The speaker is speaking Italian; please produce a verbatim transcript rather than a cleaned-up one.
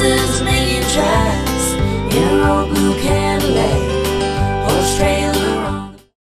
horses making tracks in an old blue cab.